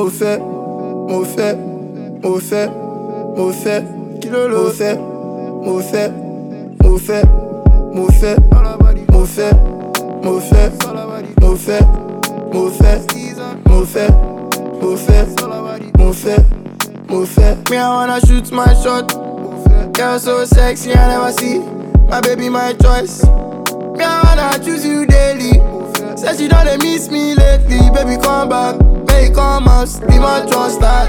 mo fẹ́, mo fẹ́, mo fẹ́, mo fẹ́, kí ló ló fẹ́, mo fẹ́, mo fẹ́, mo fẹ́, mo fẹ́, mo fẹ́, mo fẹ́, mo fẹ́, mo fẹ́, mo fẹ́, mo fẹ́, mo fẹ́. Me I wanna shoot my shot. Girl so sexy I never see. My baby my choice. Me I wanna choose you daily. Said she don't miss me lately. Baby come back, make come out. Be my trust start.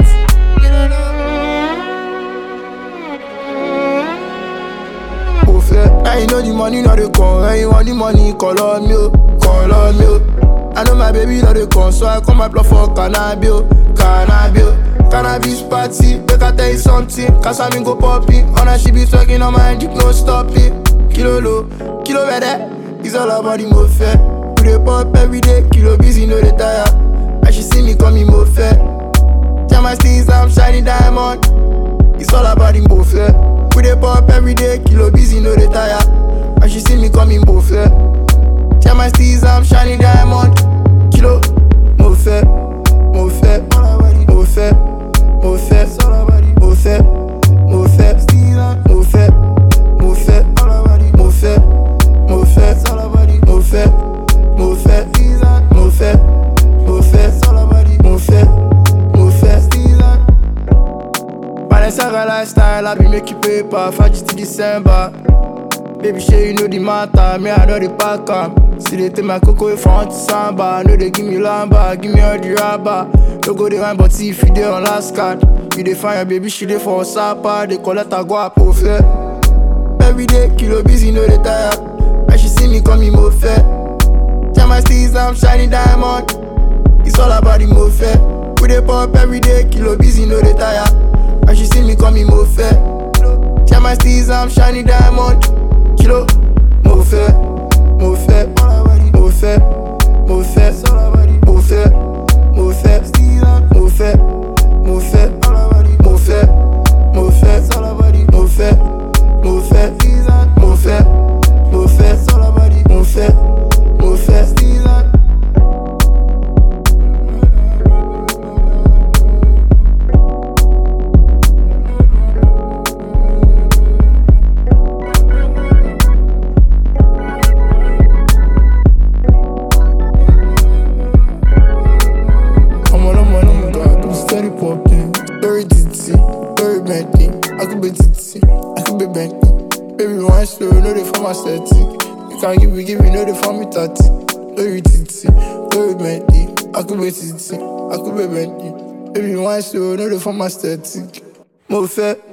Now you know the money not the come. When you want the money, call on me, call on me. I know my baby not the come, so I come my plug for cannabis, cannabis party. Make I tell you something, cause I mean go popping. On her she be talking on my dick, no stopping. Kilo low, kilo better. It's all about the mo fair. We dey pop every day, kilo busy, no dey tire. And she see me coming mo fair. Tell my steez I'm shining diamond. It's all about the mo fair. We dey pop every day, kilo busy, no dey tire. And she see me coming mo fair. Tell my steez I'm shining diamond. Kilo mo fair, mo fair, mo fair, mo fair, mo fair, mo fair, mo fair, mo fair, mo fair, mo fair, mo fair, mo fair, mo fair, mo fair, mo fair. Balenciaga lifestyle, I be making paper, Fajit to December. Baby, sure you know the matter, me I know the pack up. See they take my cocoa front to samba. No they give me lamba, give me all the rubber. No go the wine, but see if you dey on last card. You dey find your baby, she dey for Sapa. They collect her go up au fair. Every day, kilo busy, no they tire. And she see me coming mo fair. Tell my steez I'm shining diamond. It's all about the mo fair. We dey pop every day, kilo busy, no they tire. And she see me coming mo fair. Tell my steez I'm shining diamond. Kilo mo fair, mo fair, mo fair, mo fair, mo fair, mo fair, mo fair, mo fair, mo fair, mo fair, mo fair, mo fair, mo fair, mo fair, mo fair, mo fair. Steady popping, very ditty, very Bentley. I could be ditty, I could be Bentley. Baby, one slow, no they for my static. You can't give me, no they for me 30. Very ditty, very Bentley. I could be ditty, I could be Bentley. Baby, one slow, no they for my static. Mo fair.